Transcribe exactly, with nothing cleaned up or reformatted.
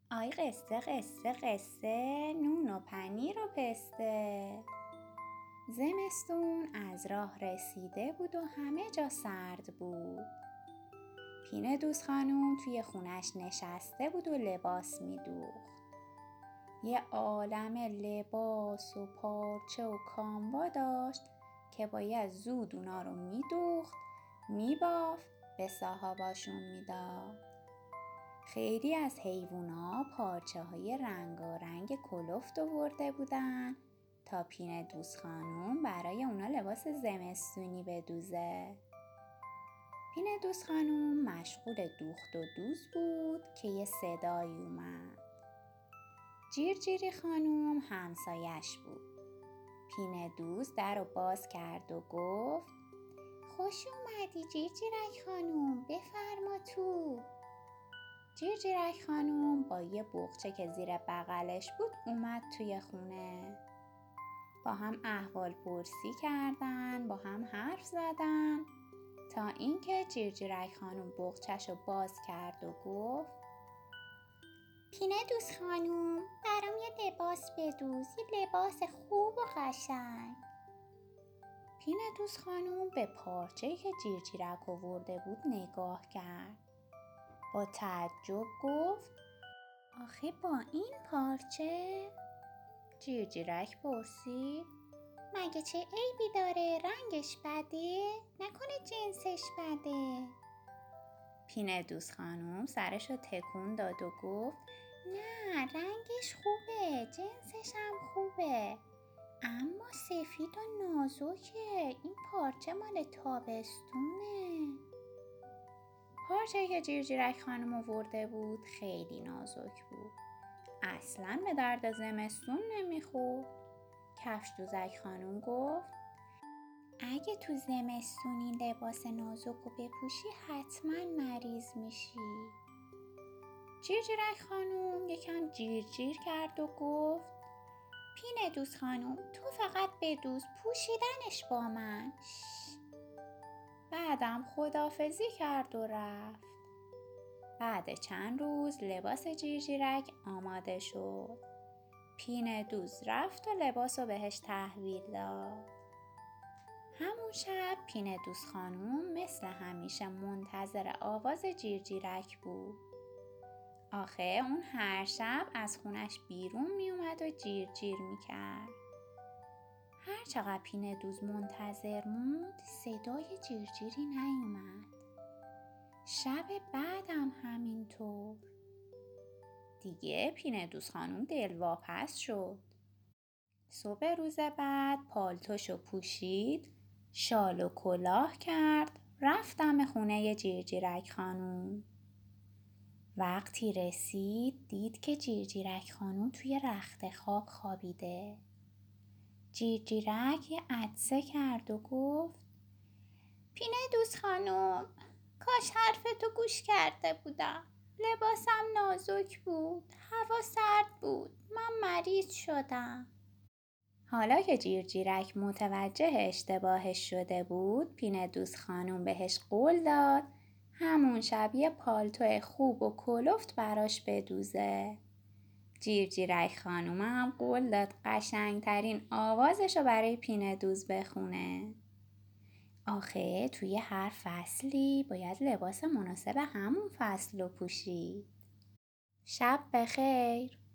آی قصه قصه قصه، نون و پنیر و پسته. زمستون از راه رسیده بود و همه جا سرد بود. پینه دوست خانوم توی خونش نشسته بود و لباس می دوخت. یه عالم لباس و پارچه و کاموا داشت که باید زود اونا رو می دوخت، می بافت، به صاحباشون می داد. خیلی از حیوونا پارچه های رنگارنگ کلفت آورده بودن تا پینه دوست خانوم برای اونا لباس زمستونی بدوزه. پینه دوست خانوم مشغول دوخت و دوز بود که یه صدایی اومد. جیرجیری خانوم همسایش بود. پینه دوست در رو باز کرد و گفت: خوش اومدی جیرجیرک خانوم، بفرما تو. جیرجیرک خانوم با یه بغچه که زیر بغلش بود اومد توی خونه. با هم احوال پرسی کردن، با هم حرف زدن تا اینکه جیرجیرک خانوم بغچه‌ش رو باز کرد و گفت: پینه دوست خانوم، برام یه لباس بدوز، یه لباس خوب و قشنگ. پینه دوست خانوم به پارچه‌ای که جیرجیرک آورده بود نگاه کرد. با تعجب گفت: آخه با این پارچه؟ جیرجیرک پرسید: مگه چه عیبی داره؟ رنگش بده؟ نکنه جنسش بده؟ پینه دوست خانوم سرشو تکون داد و گفت: نه، رنگش خوبه، جنسش هم خوبه، اما سفید و نازکه. این پارچه مال تابستونه. پارچه‌ای که جیرجیرک خانم آورده بود خیلی نازک بود. اصلاً به درد زمستون نمیخورد. کفش دوزک خانم گفت: اگه تو زمستون این لباس نازک رو بپوشی حتما مریض میشی. جیرجیرک خانم یکم جیرجیر کرد و گفت: پینه دوست خانم، تو فقط بدوز، پوشیدنش با من. بعدم خداحافظی کرد و رفت. بعد چند روز لباس جیرجیرک آماده شد. پینه دوز رفت و لباس رو بهش تحویل داد. همون شب پینه دوست خانوم مثل همیشه منتظر آواز جیرجیرک بود. آخه اون هر شب از خونش بیرون می اومد و جیرجیر می کرد. هر چقدر پینه دوز منتظر موند صدای جیرجیری نیومد. شب بعدم همینطور. دیگه پینه دوست خانوم دلواپس شد. صبح روز بعد پالتوشو پوشید، شال و کلاه کرد، رفت دم خونه جیرجیرک خانوم. وقتی رسید دید که جیرجیرک خانوم توی رخت خواب خوابیده. جیرجیرک یه عطسه کرد و گفت: پینه دوست خانوم، کاش حرفتو گوش کرده بودم. لباسم نازک بود، هوا سرد بود، من مریض شدم. حالا که جیرجیرک متوجه اشتباهش شده بود، پینه دوست خانوم بهش قول داد همون شب یه پالتو خوب و کلفت براش بدوزه. جیرجیرک خانوم هم قول داد قشنگترین آوازشو برای پینه دوز بخونه. آخه توی هر فصلی باید لباس مناسب همون فصل رو پوشید. شب بخیر.